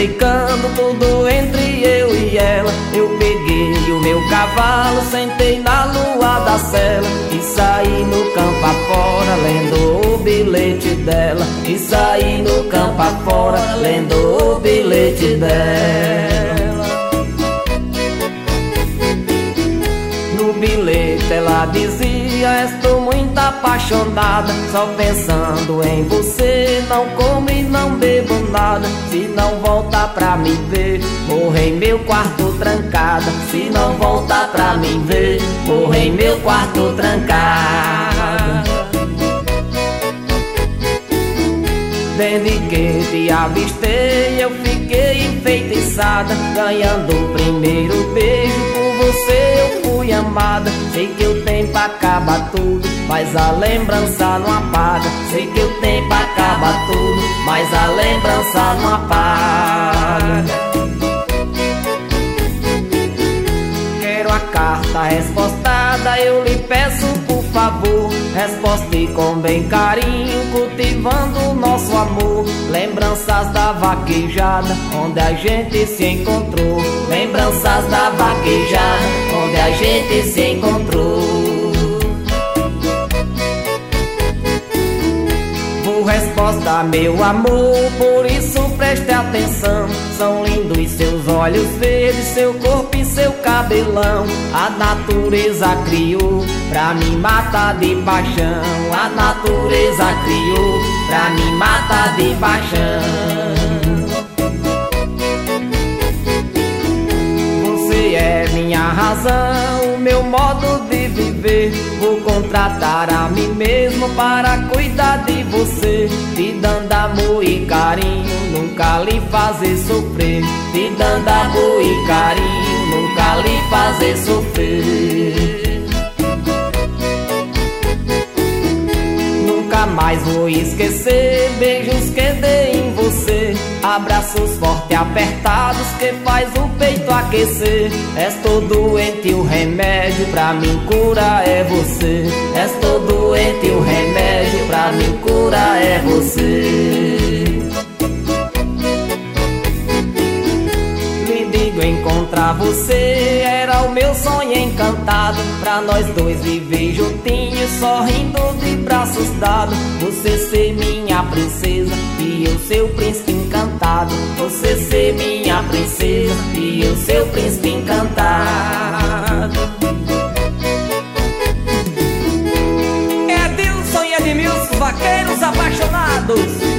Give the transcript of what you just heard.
explicando tudo entre eu e ela. Eu peguei o meu cavalo, sentei na lua da cela e saí no campo afora, lendo o bilhete dela. E saí no campo afora, lendo o bilhete dela. No bilhete ela dizia: estou muito apaixonada, só pensando em você, não como e não bebo nada. Se não voltar pra me ver, morro em meu quarto trancada. Se não voltar pra me ver, morro em meu quarto trancada. Desde que te avistei eu fiquei enfeitiçada, ganhando o primeiro beijo por você eu fui amada. Sei que o tempo acaba tudo, mas a lembrança não apaga. Sei que o tempo acaba tudo, mas a lembrança não apaga. Quero a carta respostada, eu lhe peço por favor. Resposte com bem carinho, cultivando o nosso amor. Lembranças da vaquejada, onde a gente se encontrou. Lembranças da vaquejada, onde a gente se encontrou. Resposta, meu amor, por isso preste atenção. São lindos seus olhos verdes, seu corpo e seu cabelão. A natureza criou pra me matar de paixão. A natureza criou pra me matar de paixão. Você é minha razão, o meu modo de viver. Vou contratar a mim mesmo para cuidar de você, te dando amor e carinho, nunca lhe fazer sofrer. Te dando amor e carinho, nunca lhe fazer sofrer. Nunca mais vou esquecer beijos que dei em você, abraços fortes e apertados que faz o peito aquecer. Estou doente e o remédio pra me curar é você. Estou doente e o remédio pra me curar é você. Lhe digo, encontrar você era o meu sonho encantado, pra nós dois viver juntinhos, sorrindo de braços dados. Você ser minha princesa e eu seu príncipe encantado. Você ser minha princesa e eu seu príncipe encantado. Edilson e Edmilson, vaqueiros apaixonados.